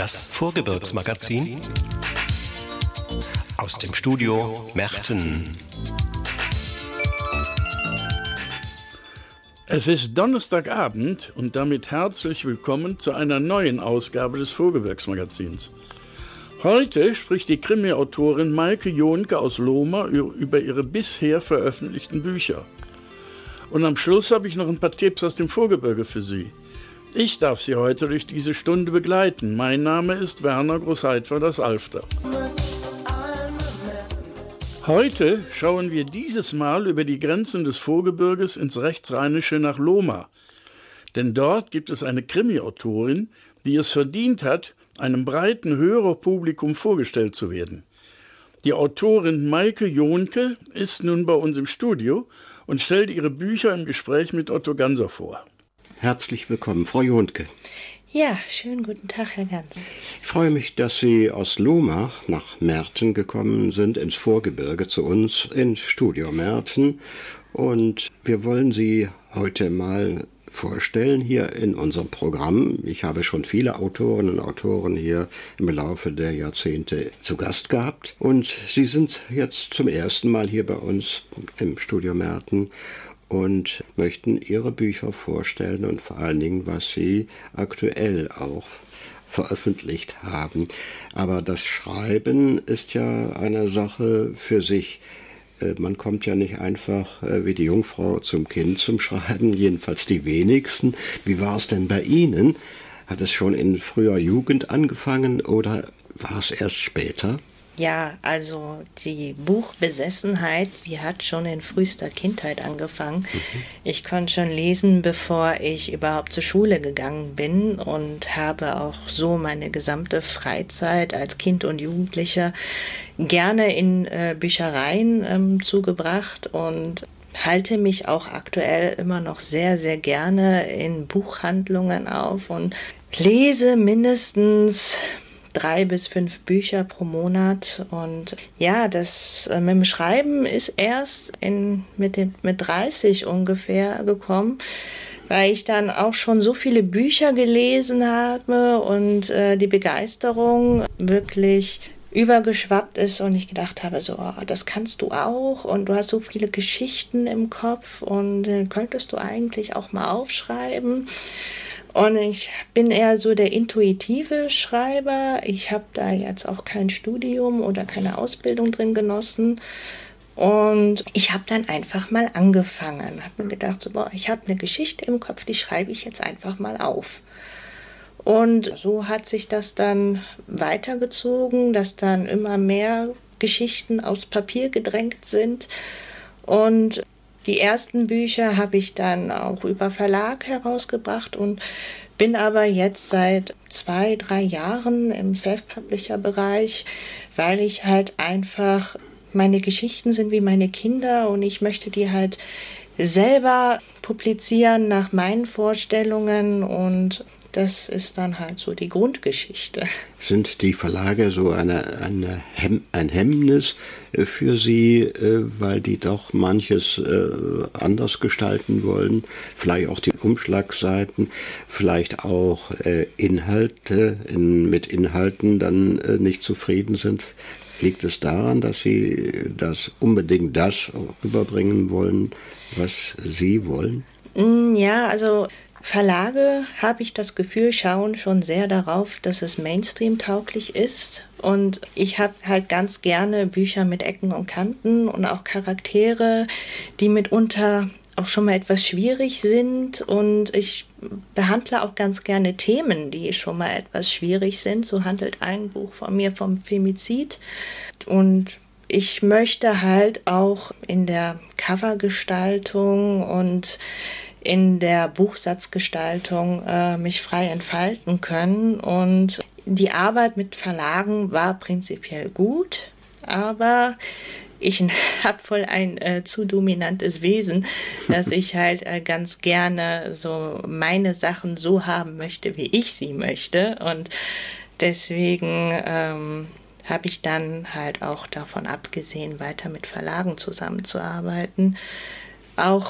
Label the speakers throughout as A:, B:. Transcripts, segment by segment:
A: Das Vorgebirgsmagazin aus dem Studio Merten.
B: Es ist Donnerstagabend und damit herzlich willkommen zu einer neuen Ausgabe des Vorgebirgsmagazins. Heute spricht die Krimi-Autorin Maike Johnke aus Lohmar über ihre bisher veröffentlichten Bücher. Und am Schluss habe ich noch ein paar Tipps aus dem Vorgebirge für Sie. Ich darf Sie heute durch diese Stunde begleiten. Mein Name ist Werner Großheitwer aus Alfter. Heute schauen wir dieses Mal über die Grenzen des Vorgebirges ins Rechtsrheinische nach Lohmar. Denn dort gibt es eine Krimi-Autorin, die es verdient hat, einem breiten Hörerpublikum vorgestellt zu werden. Die Autorin Maike Johnke ist nun bei uns im Studio und stellt ihre Bücher im Gespräch mit Otto Ganser vor.
C: Herzlich willkommen, Frau Johnke.
D: Ja, schönen guten Tag, Herr Ganser.
C: Ich freue mich, dass Sie aus Lohmar nach Merten gekommen sind, ins Vorgebirge zu uns, ins Studio Merten. Und wir wollen Sie heute mal vorstellen hier in unserem Programm. Ich habe schon viele Autorinnen und Autoren hier im Laufe der Jahrzehnte zu Gast gehabt. Und Sie sind jetzt zum ersten Mal hier bei uns im Studio Merten und möchten Ihre Bücher vorstellen und vor allen Dingen, was Sie aktuell auch veröffentlicht haben. Aber das Schreiben ist ja eine Sache für sich. Man kommt ja nicht einfach wie die Jungfrau zum Kind zum Schreiben, jedenfalls die wenigsten. Wie war es denn bei Ihnen? Hat es schon in früher Jugend angefangen oder war es erst später?
D: Ja, also die Buchbesessenheit, die hat schon in frühester Kindheit angefangen. Ich konnte schon lesen, bevor ich überhaupt zur Schule gegangen bin und habe auch so meine gesamte Freizeit als Kind und Jugendlicher gerne in Büchereien zugebracht und halte mich auch aktuell immer noch sehr, sehr gerne in Buchhandlungen auf und lese mindestens 3 bis 5 Bücher pro Monat. Und ja, das mit dem Schreiben ist erst mit 30 ungefähr gekommen, weil ich dann auch schon so viele Bücher gelesen habe und die Begeisterung wirklich übergeschwappt ist und ich gedacht habe, so, das kannst du auch und du hast so viele Geschichten im Kopf und könntest du eigentlich auch mal aufschreiben. Und ich bin eher so der intuitive Schreiber. Ich habe da jetzt auch kein Studium oder keine Ausbildung drin genossen. Und ich habe dann einfach mal angefangen. Habe mir gedacht, so, ich habe eine Geschichte im Kopf, die schreibe ich jetzt einfach mal auf. Und so hat sich das dann weitergezogen, dass dann immer mehr Geschichten aufs Papier gedrängt sind. Und die ersten Bücher habe ich dann auch über Verlag herausgebracht und bin aber jetzt seit 2-3 Jahren im Self-Publisher-Bereich, weil ich halt einfach, meine Geschichten sind wie meine Kinder und ich möchte die halt selber publizieren nach meinen Vorstellungen und das ist dann halt so die Grundgeschichte.
C: Sind die Verlage so ein Hemmnis für Sie, weil die doch manches anders gestalten wollen? Vielleicht auch die Umschlagseiten, vielleicht auch Inhalte, mit Inhalten dann nicht zufrieden sind? Liegt es daran, dass Sie unbedingt das rüberbringen wollen, was Sie wollen?
D: Ja, also Verlage, habe ich das Gefühl, schauen schon sehr darauf, dass es Mainstream-tauglich ist. Und ich habe halt ganz gerne Bücher mit Ecken und Kanten und auch Charaktere, die mitunter auch schon mal etwas schwierig sind. Und ich behandle auch ganz gerne Themen, die schon mal etwas schwierig sind. So handelt ein Buch von mir vom Femizid. Und ich möchte halt auch in der Covergestaltung und in der Buchsatzgestaltung mich frei entfalten können. Und die Arbeit mit Verlagen war prinzipiell gut, aber ich habe voll ein zu dominantes Wesen, dass ich halt ganz gerne so meine Sachen so haben möchte, wie ich sie möchte. Und deswegen habe ich dann halt auch davon abgesehen, weiter mit Verlagen zusammenzuarbeiten. Auch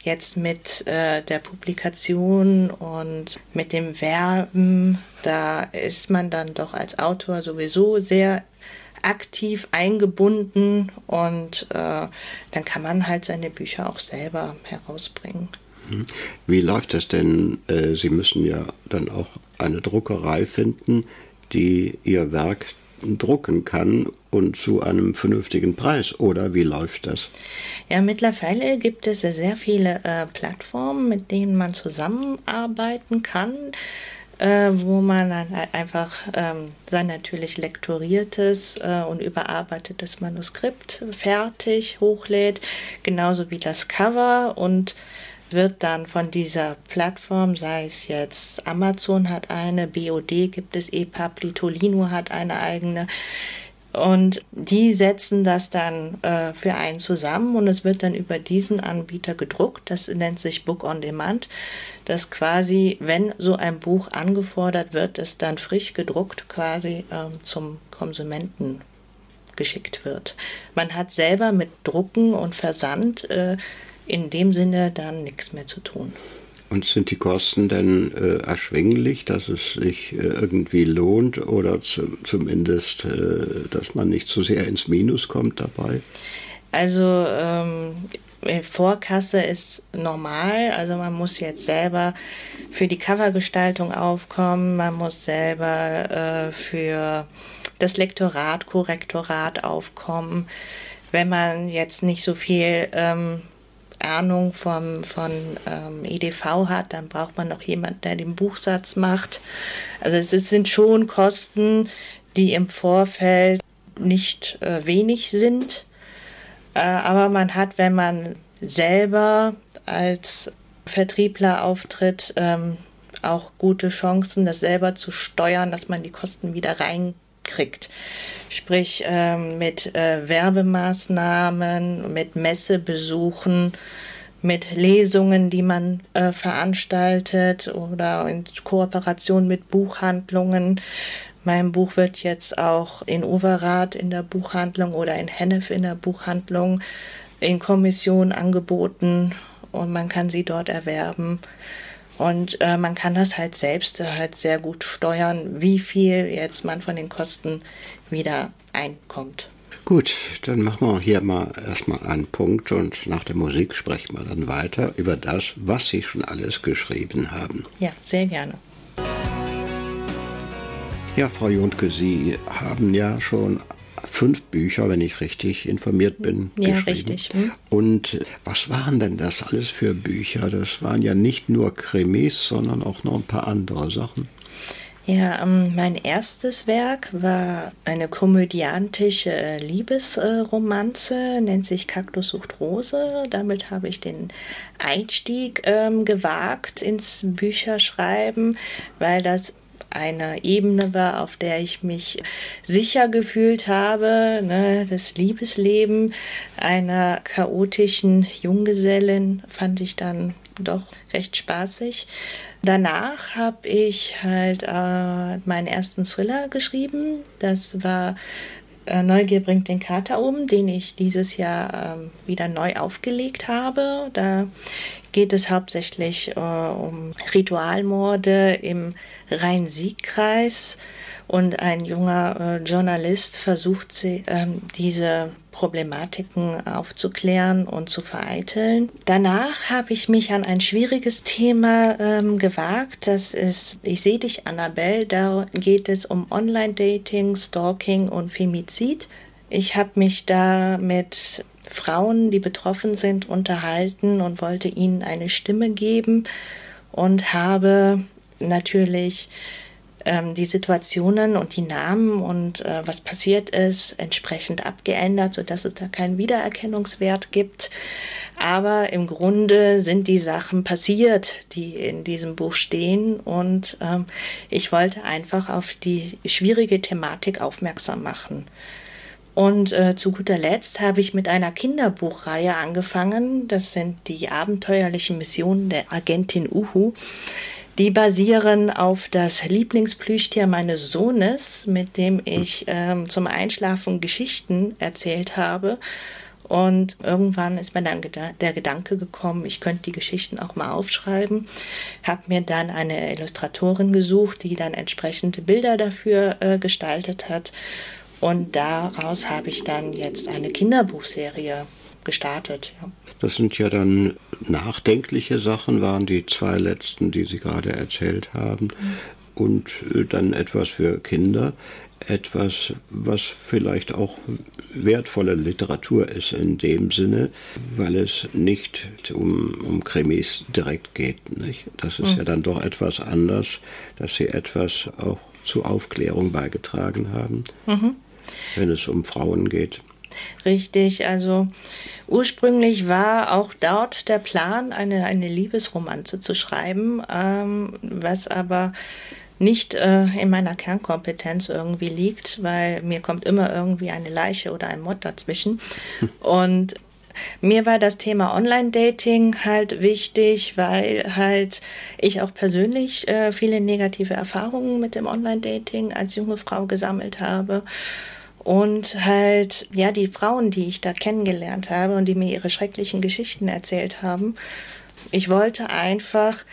D: jetzt mit der Publikation und mit dem Werben, da ist man dann doch als Autor sowieso sehr aktiv eingebunden und dann kann man halt seine Bücher auch selber herausbringen.
C: Wie läuft das denn? Sie müssen ja dann auch eine Druckerei finden, die Ihr Werk drucken kann und zu einem vernünftigen Preis, oder wie läuft das?
D: Ja, mittlerweile gibt es sehr viele Plattformen, mit denen man zusammenarbeiten kann, wo man dann halt einfach sein natürlich lektoriertes und überarbeitetes Manuskript fertig hochlädt, genauso wie das Cover, und wird dann von dieser Plattform, sei es jetzt Amazon hat eine, BOD gibt es, EPUB, Tolino hat eine eigene, und die setzen das dann für einen zusammen und es wird dann über diesen Anbieter gedruckt. Das nennt sich Book on Demand, dass quasi, wenn so ein Buch angefordert wird, es dann frisch gedruckt quasi zum Konsumenten geschickt wird. Man hat selber mit Drucken und Versand in dem Sinne dann nichts mehr zu tun.
C: Und sind die Kosten denn erschwinglich, dass es sich irgendwie lohnt oder zumindest, dass man nicht zu sehr ins Minus kommt dabei?
D: Also Vorkasse ist normal, also man muss jetzt selber für die Covergestaltung aufkommen, man muss selber für das Lektorat, Korrektorat aufkommen. Wenn man jetzt nicht so viel Ahnung von EDV hat, dann braucht man noch jemanden, der den Buchsatz macht. Also es sind schon Kosten, die im Vorfeld nicht wenig sind, aber man hat, wenn man selber als Vertriebler auftritt, auch gute Chancen, das selber zu steuern, dass man die Kosten wieder reinkriegt. Sprich mit Werbemaßnahmen, mit Messebesuchen, mit Lesungen, die man veranstaltet oder in Kooperation mit Buchhandlungen. Mein Buch wird jetzt auch in Overath in der Buchhandlung oder in Hennef in der Buchhandlung in Kommission angeboten und man kann sie dort erwerben. Und man kann das halt selbst halt sehr gut steuern, wie viel jetzt man von den Kosten wieder einkommt.
C: Gut, dann machen wir hier mal erstmal einen Punkt und nach der Musik sprechen wir dann weiter über das, was Sie schon alles geschrieben haben.
D: Ja, sehr gerne.
C: Ja, Frau Jontke, Sie haben ja schon 5 Bücher, wenn ich richtig informiert bin,
D: ja,
C: geschrieben.
D: Richtig.
C: Und was waren denn das alles für Bücher? Das waren ja nicht nur Krimis, sondern auch noch ein paar andere Sachen.
D: Ja, mein erstes Werk war eine komödiantische Liebesromanze, nennt sich Kaktus sucht Rose. Damit habe ich den Einstieg gewagt ins Bücherschreiben, weil das eine Ebene war, auf der ich mich sicher gefühlt habe, ne? Das Liebesleben einer chaotischen Junggesellin fand ich dann doch recht spaßig. Danach habe ich halt meinen ersten Thriller geschrieben. Das war Neugier bringt den Kater um, den ich dieses Jahr wieder neu aufgelegt habe. Da geht es hauptsächlich um Ritualmorde im Rhein-Sieg-Kreis und ein junger Journalist versucht, diese Problematiken aufzuklären und zu vereiteln. Danach habe ich mich an ein schwieriges Thema gewagt. Das ist Ich seh dich, Annabelle. Da geht es um Online-Dating, Stalking und Femizid. Ich habe mich da mit Frauen, die betroffen sind, unterhalten und wollte ihnen eine Stimme geben und habe natürlich die Situationen und die Namen und was passiert ist, entsprechend abgeändert, sodass es da keinen Wiedererkennungswert gibt. Aber im Grunde sind die Sachen passiert, die in diesem Buch stehen, und ich wollte einfach auf die schwierige Thematik aufmerksam machen. Und zu guter Letzt habe ich mit einer Kinderbuchreihe angefangen. Das sind die abenteuerlichen Missionen der Agentin Uhu. Die basieren auf das Lieblingsplüschtier meines Sohnes, mit dem ich zum Einschlafen Geschichten erzählt habe. Und irgendwann ist mir dann der Gedanke gekommen, ich könnte die Geschichten auch mal aufschreiben. Habe mir dann eine Illustratorin gesucht, die dann entsprechende Bilder dafür gestaltet hat. Und daraus habe ich dann jetzt eine Kinderbuchserie gestartet. Ja.
C: Das sind ja dann nachdenkliche Sachen, waren die 2 letzten, die Sie gerade erzählt haben. Und dann etwas für Kinder, etwas, was vielleicht auch wertvolle Literatur ist in dem Sinne, weil es nicht um Krimis direkt geht. Nicht? Das ist ja dann doch etwas anders, dass Sie etwas auch zur Aufklärung beigetragen haben, wenn es um Frauen geht.
D: Richtig, also ursprünglich war auch dort der Plan, eine Liebesromanze zu schreiben, was aber nicht in meiner Kernkompetenz irgendwie liegt, weil mir kommt immer irgendwie eine Leiche oder ein Mord dazwischen. Und mir war das Thema Online-Dating halt wichtig, weil halt ich auch persönlich viele negative Erfahrungen mit dem Online-Dating als junge Frau gesammelt habe. Und halt, ja, die Frauen, die ich da kennengelernt habe und die mir ihre schrecklichen Geschichten erzählt haben, ich wollte einfach,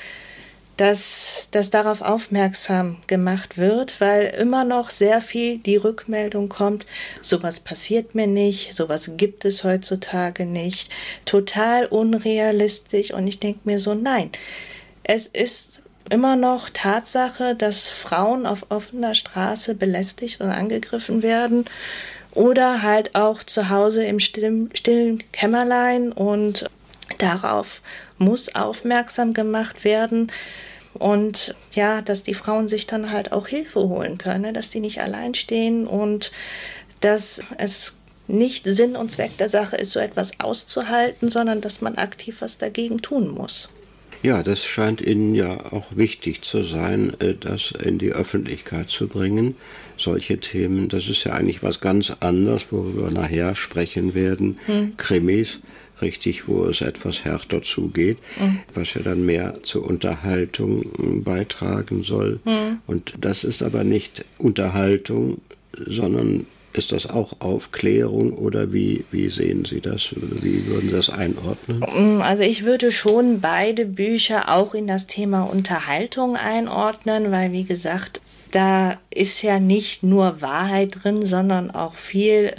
D: dass darauf aufmerksam gemacht wird, weil immer noch sehr viel die Rückmeldung kommt, sowas passiert mir nicht, sowas gibt es heutzutage nicht, total unrealistisch. Und ich denke mir so, nein, es ist immer noch Tatsache, dass Frauen auf offener Straße belästigt und angegriffen werden oder halt auch zu Hause im stillen Kämmerlein, und darauf muss aufmerksam gemacht werden. Und ja, dass die Frauen sich dann halt auch Hilfe holen können, dass die nicht allein stehen und dass es nicht Sinn und Zweck der Sache ist, so etwas auszuhalten, sondern dass man aktiv was dagegen tun muss.
C: Ja, das scheint Ihnen ja auch wichtig zu sein, das in die Öffentlichkeit zu bringen. Solche Themen, das ist ja eigentlich was ganz anderes, worüber wir nachher sprechen werden. Krimis, richtig, wo es etwas härter zugeht, was ja dann mehr zur Unterhaltung beitragen soll. Und das ist aber nicht Unterhaltung, sondern ist das auch Aufklärung, oder wie sehen Sie das? Wie würden Sie das einordnen?
D: Also ich würde schon beide Bücher auch in das Thema Unterhaltung einordnen, weil, wie gesagt, da ist ja nicht nur Wahrheit drin, sondern auch viel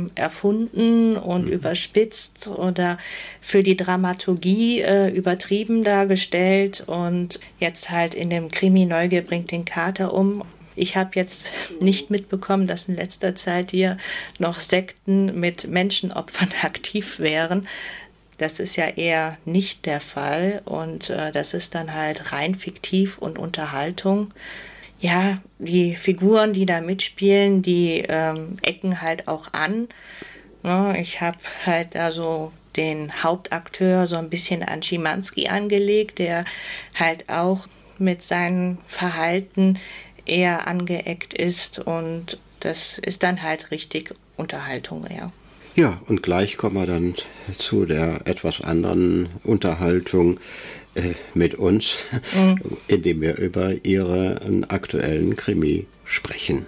D: erfunden und überspitzt oder für die Dramaturgie übertrieben dargestellt. Und jetzt halt in dem Krimi Neugier bringt den Kater um. Ich habe jetzt nicht mitbekommen, dass in letzter Zeit hier noch Sekten mit Menschenopfern aktiv wären. Das ist ja eher nicht der Fall, und das ist dann halt rein fiktiv und Unterhaltung. Ja, die Figuren, die da mitspielen, die ecken halt auch an. Ja, ich habe halt also den Hauptakteur so ein bisschen an Schimanski angelegt, der halt auch mit seinem Verhalten eher angeeckt ist, und das ist dann halt richtig Unterhaltung, ja.
C: Ja, und gleich kommen wir dann zu der etwas anderen Unterhaltung mit uns, indem wir über Ihren aktuellen Krimi sprechen.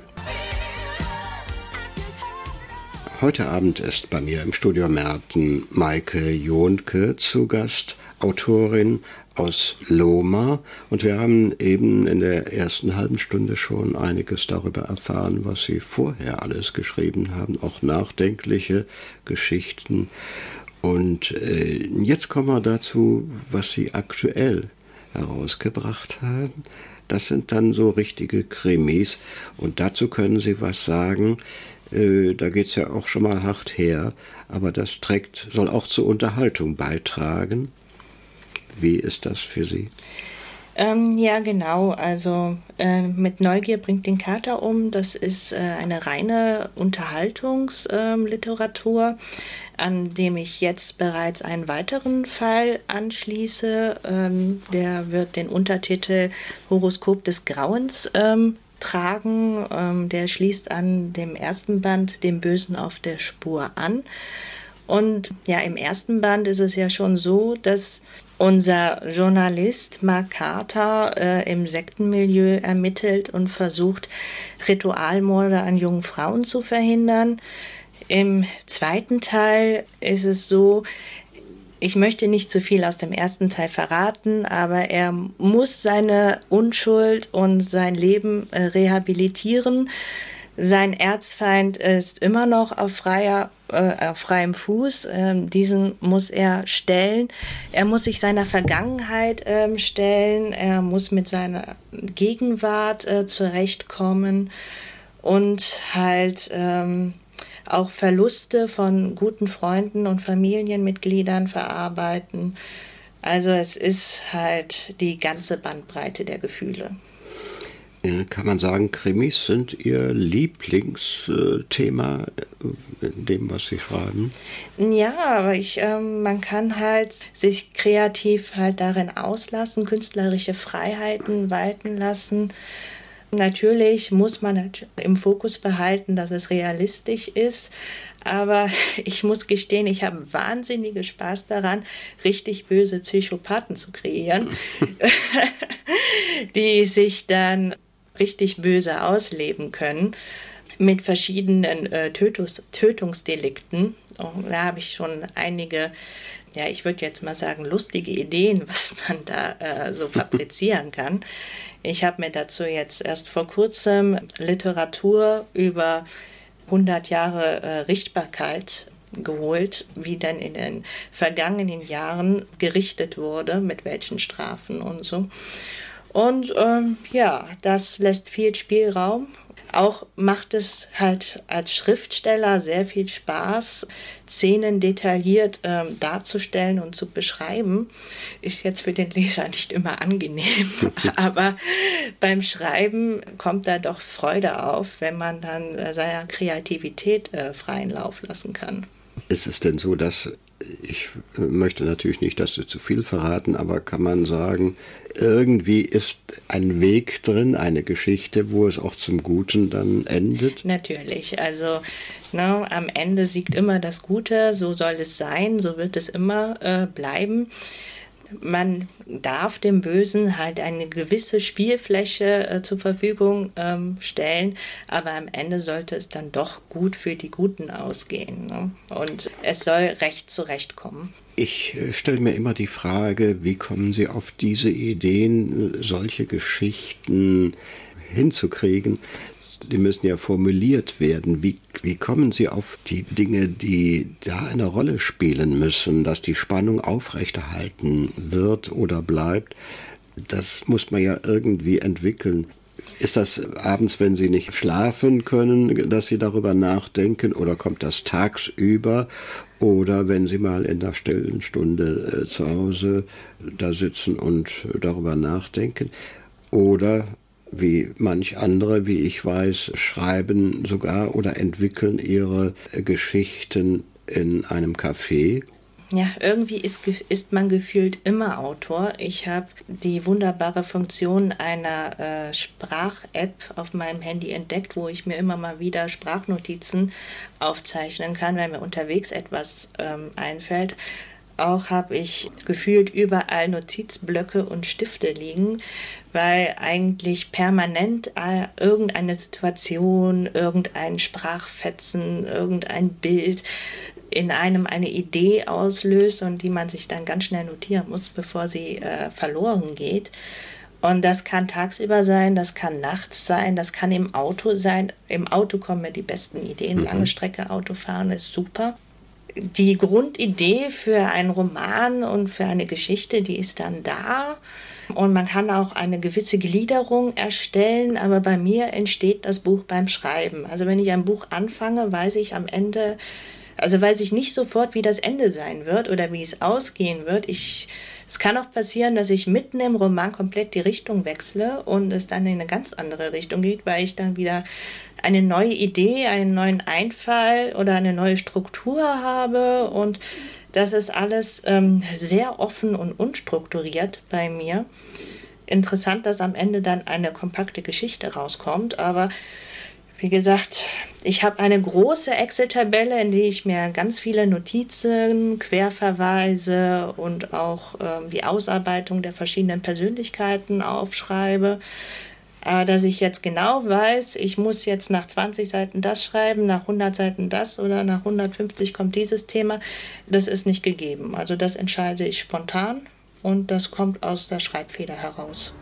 C: Heute Abend ist bei mir im Studio Merten Maike Johnke zu Gast, Autorin aus Lohmar, und wir haben eben in der ersten halben Stunde schon einiges darüber erfahren, was Sie vorher alles geschrieben haben, auch nachdenkliche Geschichten. Und jetzt kommen wir dazu, was Sie aktuell herausgebracht haben. Das sind dann so richtige Krimis, und dazu können Sie was sagen. Da geht es ja auch schon mal hart her, aber das soll auch zur Unterhaltung beitragen. Wie ist das für Sie?
D: Ja, genau. Also mit Neugier bringt den Kater um. Das ist eine reine Unterhaltungsliteratur, an dem ich jetzt bereits einen weiteren Fall anschließe. Der wird den Untertitel Horoskop des Grauens tragen. Der schließt an dem ersten Band, Dem Bösen auf der Spur, an. Und ja, im ersten Band ist es ja schon so, dass unser Journalist Mark Carter im Sektenmilieu ermittelt und versucht, Ritualmorde an jungen Frauen zu verhindern. Im zweiten Teil ist es so, ich möchte nicht zu viel aus dem ersten Teil verraten, aber er muss seine Unschuld und sein Leben rehabilitieren. Sein Erzfeind ist immer noch auf freiem Fuß. Diesen muss er stellen. Er muss sich seiner Vergangenheit stellen. Er muss mit seiner Gegenwart zurechtkommen und halt auch Verluste von guten Freunden und Familienmitgliedern verarbeiten. Also es ist halt die ganze Bandbreite der Gefühle.
C: Kann man sagen, Krimis sind Ihr Lieblingsthema in dem, was Sie schreiben?
D: Ja, aber man kann halt sich kreativ halt darin auslassen, künstlerische Freiheiten walten lassen. Natürlich muss man halt im Fokus behalten, dass es realistisch ist, aber ich muss gestehen, ich habe wahnsinnigen Spaß daran, richtig böse Psychopathen zu kreieren, die sich dann richtig böse ausleben können mit verschiedenen Tötungsdelikten. Und da habe ich schon einige, ja, ich würde jetzt mal sagen, lustige Ideen, was man da so fabrizieren kann. Ich habe mir dazu jetzt erst vor kurzem Literatur über 100 Jahre Richtbarkeit geholt, wie denn in den vergangenen Jahren gerichtet wurde, mit welchen Strafen und so. Und ja, das lässt viel Spielraum. Auch macht es halt als Schriftsteller sehr viel Spaß, Szenen detailliert darzustellen und zu beschreiben. Ist jetzt für den Leser nicht immer angenehm, aber beim Schreiben kommt da doch Freude auf, wenn man dann seiner Kreativität freien Lauf lassen kann.
C: Ist es denn so, dass, ich möchte natürlich nicht, dass Sie zu viel verraten, aber kann man sagen, irgendwie ist ein Weg drin, eine Geschichte, wo es auch zum Guten dann endet?
D: Natürlich, also am Ende siegt immer das Gute, so soll es sein, so wird es immer bleiben. Man darf dem Bösen halt eine gewisse Spielfläche zur Verfügung stellen, aber am Ende sollte es dann doch gut für die Guten ausgehen, ne? Und es soll recht zurechtkommen.
C: Ich stelle mir immer die Frage, wie kommen Sie auf diese Ideen, solche Geschichten hinzukriegen? Die müssen ja formuliert werden. Wie kommen Sie auf die Dinge, die da eine Rolle spielen müssen, dass die Spannung aufrechterhalten wird oder bleibt? Das muss man ja irgendwie entwickeln. Ist das abends, wenn Sie nicht schlafen können, dass Sie darüber nachdenken, oder kommt das tagsüber? Oder wenn Sie mal in der stillen Stunde zu Hause da sitzen und darüber nachdenken? Oder wie manch andere, wie ich weiß, schreiben sogar oder entwickeln ihre Geschichten in einem Café.
D: Ja, irgendwie ist man gefühlt immer Autor. Ich habe die wunderbare Funktion einer Sprach-App auf meinem Handy entdeckt, wo ich mir immer mal wieder Sprachnotizen aufzeichnen kann, wenn mir unterwegs etwas einfällt. Auch habe ich gefühlt überall Notizblöcke und Stifte liegen, weil eigentlich permanent irgendeine Situation, irgendein Sprachfetzen, irgendein Bild in einem eine Idee auslöst und die man sich dann ganz schnell notieren muss, bevor sie verloren geht. Und das kann tagsüber sein, das kann nachts sein, das kann im Auto sein. Im Auto kommen mir die besten Ideen. Lange Strecke Autofahren ist super. Die Grundidee für einen Roman und für eine Geschichte, die ist dann da. Und man kann auch eine gewisse Gliederung erstellen, aber bei mir entsteht das Buch beim Schreiben. Also wenn ich ein Buch anfange, weiß ich am Ende, also weiß ich nicht sofort, wie das Ende sein wird oder wie es ausgehen wird. Es kann auch passieren, dass ich mitten im Roman komplett die Richtung wechsle und es dann in eine ganz andere Richtung geht, weil ich dann wieder eine neue Idee, einen neuen Einfall oder eine neue Struktur habe. Und das ist alles sehr offen und unstrukturiert bei mir. Interessant, dass am Ende dann eine kompakte Geschichte rauskommt, aber wie gesagt, ich habe eine große Excel-Tabelle, in die ich mir ganz viele Notizen, Querverweise und auch die Ausarbeitung der verschiedenen Persönlichkeiten aufschreibe. Aber dass ich jetzt genau weiß, ich muss jetzt nach 20 Seiten das schreiben, nach 100 Seiten das oder nach 150 kommt dieses Thema, das ist nicht gegeben. Also das entscheide ich spontan und das kommt aus der Schreibfeder heraus.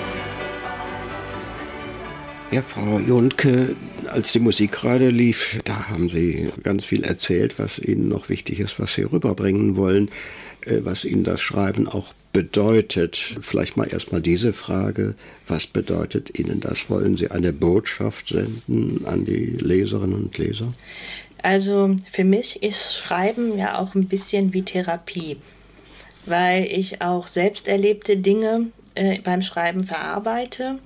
C: Ja, Frau Johnke, als die Musik gerade lief, da haben Sie ganz viel erzählt, was Ihnen noch wichtig ist, was Sie rüberbringen wollen, was Ihnen das Schreiben auch bedeutet. Vielleicht mal erstmal diese Frage, was bedeutet Ihnen das? Wollen Sie eine Botschaft senden an die Leserinnen und Leser?
D: Also für mich ist Schreiben ja auch ein bisschen wie Therapie, weil ich auch selbst erlebte Dinge beim Schreiben verarbeite.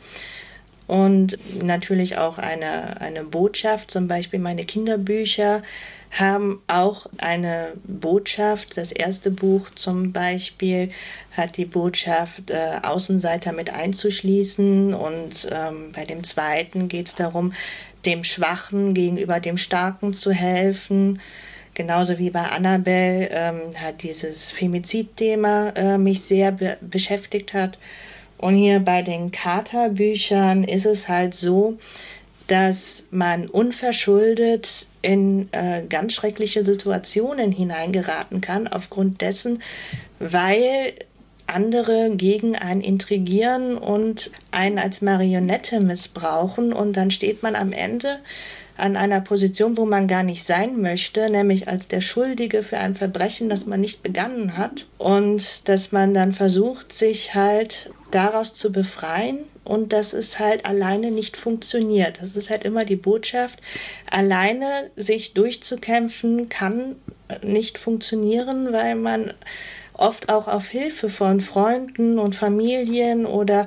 D: Und natürlich auch eine Botschaft, zum Beispiel meine Kinderbücher haben auch eine Botschaft. Das erste Buch zum Beispiel hat die Botschaft, Außenseiter mit einzuschließen. Und bei dem zweiten geht es darum, dem Schwachen gegenüber dem Starken zu helfen. Genauso wie bei Annabelle hat dieses Femizidthema mich sehr beschäftigt hat. Und hier bei den Carter-Büchern ist es halt so, dass man unverschuldet in ganz schreckliche Situationen hineingeraten kann, aufgrund dessen, weil andere gegen einen intrigieren und einen als Marionette missbrauchen. Und dann steht man am Ende an einer Position, wo man gar nicht sein möchte, nämlich als der Schuldige für ein Verbrechen, das man nicht begangen hat. Und dass man dann versucht, sich halt daraus zu befreien und dass es halt alleine nicht funktioniert. Das ist halt immer die Botschaft, alleine sich durchzukämpfen kann nicht funktionieren, weil man oft auch auf Hilfe von Freunden und Familien oder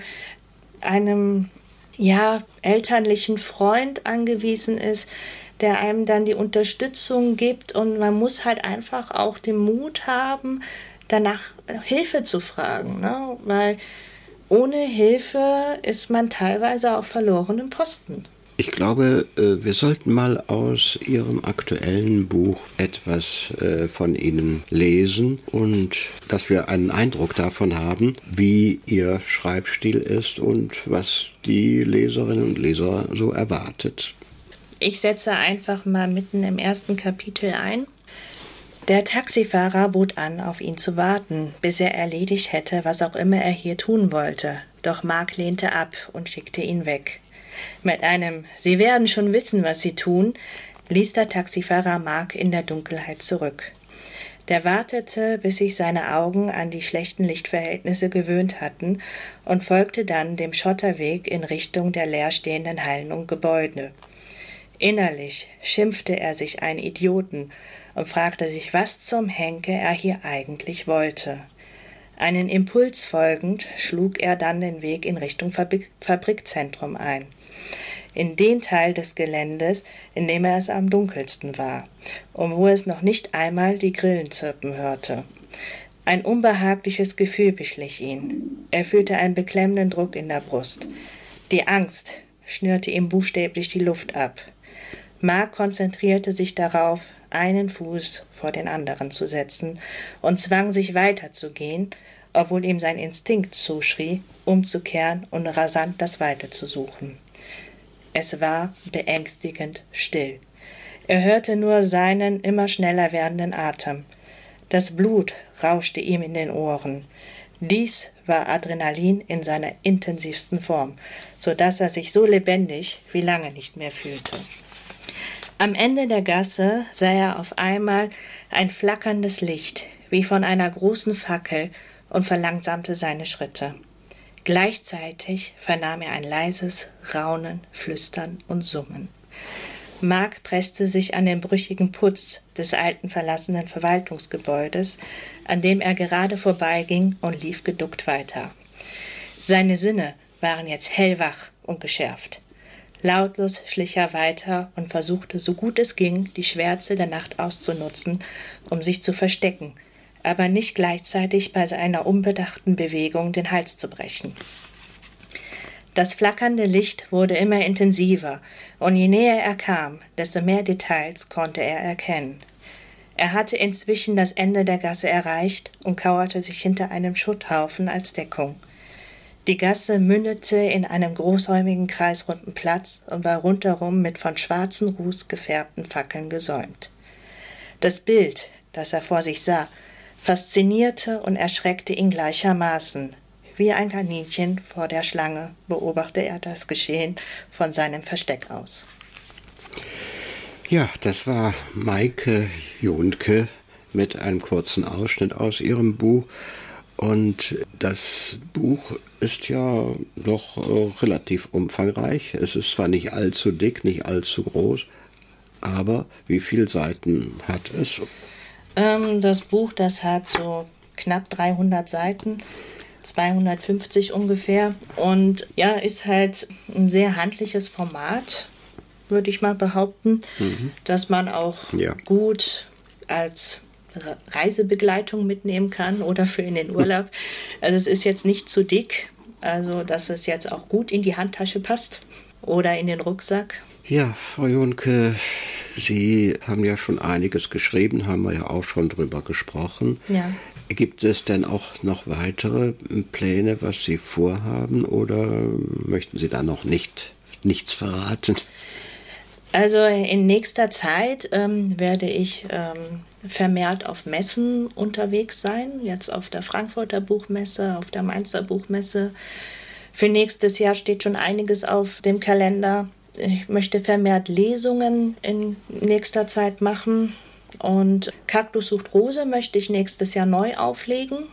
D: einem elterlichen Freund angewiesen ist, der einem dann die Unterstützung gibt, und man muss halt einfach auch den Mut haben, danach Hilfe zu fragen, ne? Weil ohne Hilfe ist man teilweise auf verlorenem Posten.
C: Ich glaube, wir sollten mal aus Ihrem aktuellen Buch etwas von Ihnen lesen und dass wir einen Eindruck davon haben, wie Ihr Schreibstil ist und was die Leserinnen und Leser so erwartet.
D: Ich setze einfach mal mitten im ersten Kapitel ein. Der Taxifahrer bot an, auf ihn zu warten, bis er erledigt hätte, was auch immer er hier tun wollte. Doch Mark lehnte ab und schickte ihn weg. Mit einem »Sie werden schon wissen, was Sie tun«, ließ der Taxifahrer Mark in der Dunkelheit zurück. Der wartete, bis sich seine Augen an die schlechten Lichtverhältnisse gewöhnt hatten, und folgte dann dem Schotterweg in Richtung der leerstehenden Hallen und Gebäude. Innerlich schimpfte er sich einen Idioten und fragte sich, was zum Henker er hier eigentlich wollte. Einen Impuls folgend schlug er dann den Weg in Richtung Fabrikzentrum ein. In den Teil des Geländes, in dem es am dunkelsten war und wo es noch nicht einmal die Grillen zirpen hörte. Ein unbehagliches Gefühl beschlich ihn. Er fühlte einen beklemmenden Druck in der Brust. Die Angst schnürte ihm buchstäblich die Luft ab. Mark konzentrierte sich darauf, einen Fuß vor den anderen zu setzen und zwang sich weiterzugehen, obwohl ihm sein Instinkt zuschrie, umzukehren und rasant das Weite zu suchen. Es war beängstigend still. Er hörte nur seinen immer schneller werdenden Atem. Das Blut rauschte ihm in den Ohren. Dies war Adrenalin in seiner intensivsten Form, so dass er sich so lebendig wie lange nicht mehr fühlte. Am Ende der Gasse sah er auf einmal ein flackerndes Licht, wie von einer großen Fackel, und verlangsamte seine Schritte. Gleichzeitig vernahm er ein leises Raunen, Flüstern und Summen. Mark presste sich an den brüchigen Putz des alten verlassenen Verwaltungsgebäudes, an dem er gerade vorbeiging, und lief geduckt weiter. Seine Sinne waren jetzt hellwach und geschärft. Lautlos schlich er weiter und versuchte, so gut es ging, die Schwärze der Nacht auszunutzen, um sich zu verstecken, aber nicht gleichzeitig bei seiner unbedachten Bewegung den Hals zu brechen. Das flackernde Licht wurde immer intensiver, und je näher er kam, desto mehr Details konnte er erkennen. Er hatte inzwischen das Ende der Gasse erreicht und kauerte sich hinter einem Schutthaufen als Deckung. Die Gasse mündete in einem großräumigen kreisrunden Platz und war rundherum mit von schwarzen Ruß gefärbten Fackeln gesäumt. Das Bild, das er vor sich sah, faszinierte und erschreckte ihn gleichermaßen. Wie ein Kaninchen vor der Schlange beobachtete er das Geschehen von seinem Versteck aus.
C: Ja, das war Maike Johnke mit einem kurzen Ausschnitt aus ihrem Buch. Und das Buch ist ja doch relativ umfangreich. Es ist zwar nicht allzu dick, nicht allzu groß, aber wie viele Seiten hat es?
D: Das Buch, das hat so knapp 300 Seiten, 250 ungefähr. Und ja, ist halt ein sehr handliches Format, würde ich mal behaupten, dass man auch gut als Reisebegleitung mitnehmen kann oder für in den Urlaub. Also es ist jetzt nicht zu dick, also dass es jetzt auch gut in die Handtasche passt oder in den Rucksack.
C: Ja, Frau Johnke, Sie haben ja schon einiges geschrieben, haben wir ja auch schon drüber gesprochen.
D: Ja.
C: Gibt es denn auch noch weitere Pläne, was Sie vorhaben, oder möchten Sie da noch nichts verraten?
D: Also in nächster Zeit werde ich vermehrt auf Messen unterwegs sein. Jetzt auf der Frankfurter Buchmesse, auf der Mainzer Buchmesse. Für nächstes Jahr steht schon einiges auf dem Kalender. Ich möchte vermehrt Lesungen in nächster Zeit machen. Und Kaktus sucht Rose möchte ich nächstes Jahr neu auflegen.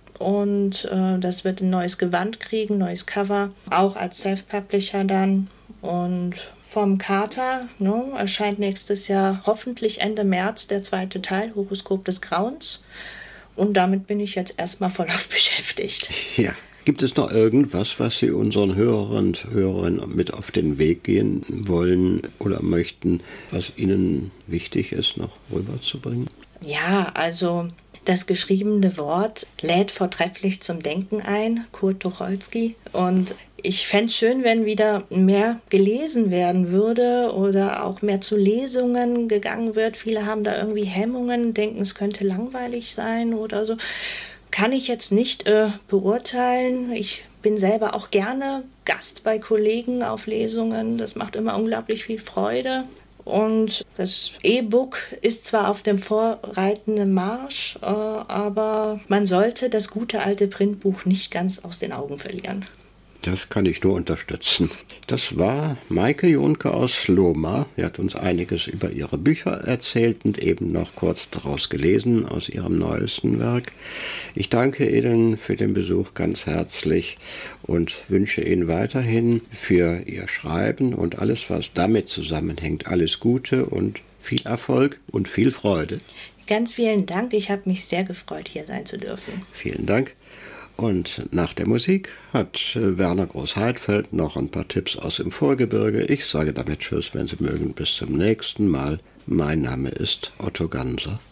D: Und das wird ein neues Gewand kriegen, neues Cover. Auch als Self-Publisher dann. Und vom Kater erscheint nächstes Jahr hoffentlich Ende März der 2. Teil, Horoskop des Grauens. Und damit bin ich jetzt erstmal vollauf beschäftigt.
C: Ja. Gibt es noch irgendwas, was Sie unseren Hörerinnen und Hörern mit auf den Weg gehen wollen oder möchten, was Ihnen wichtig ist, noch rüberzubringen?
D: Ja, also das geschriebene Wort lädt vortrefflich zum Denken ein, Kurt Tucholsky. Und ich fände es schön, wenn wieder mehr gelesen werden würde oder auch mehr zu Lesungen gegangen wird. Viele haben da irgendwie Hemmungen, denken, es könnte langweilig sein oder so. Kann ich jetzt nicht beurteilen. Ich bin selber auch gerne Gast bei Kollegen auf Lesungen. Das macht immer unglaublich viel Freude. Und das E-Book ist zwar auf dem vorreitenden Marsch, aber man sollte das gute alte Printbuch nicht ganz aus den Augen verlieren.
C: Das kann ich nur unterstützen. Das war Maike Johnke aus Lohmar. Sie hat uns einiges über ihre Bücher erzählt und eben noch kurz daraus gelesen aus ihrem neuesten Werk. Ich danke Ihnen für den Besuch ganz herzlich und wünsche Ihnen weiterhin für Ihr Schreiben und alles, was damit zusammenhängt, alles Gute und viel Erfolg und viel Freude.
D: Ganz vielen Dank. Ich habe mich sehr gefreut, hier sein zu dürfen.
C: Vielen Dank. Und nach der Musik hat Werner Groß-Heidfeld noch ein paar Tipps aus dem Vorgebirge. Ich sage damit Tschüss, wenn Sie mögen, bis zum nächsten Mal. Mein Name ist Otto Ganser.